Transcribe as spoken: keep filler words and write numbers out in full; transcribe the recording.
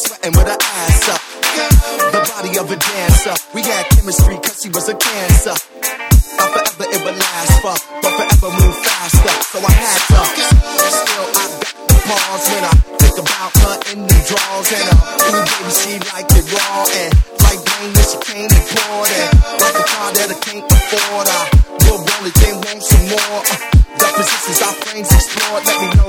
sweating with her ass up. The body of a dancer. We had chemistry cause she was a cancer. Not forever it would last for, but forever move faster. So I had to. Still I got the pause when I think about her in the drawers. And uh, ooh baby she liked it raw. And like rain when she came and poured. And like a car that I can't afford. I will roll it then want some more. Uh, the positions our frames explored. Let me know